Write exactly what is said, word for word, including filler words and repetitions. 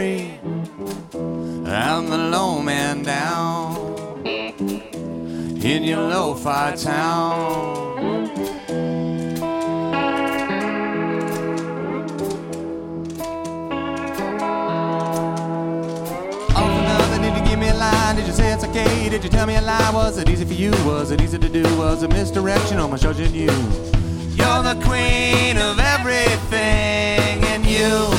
free. I'm the low man down in your lo-fi town. Did you say it's okay? Did you tell me a lie? Was it easy for you? Was it easy to do? Was it misdirection or misjudging you? You're the queen of everything, and you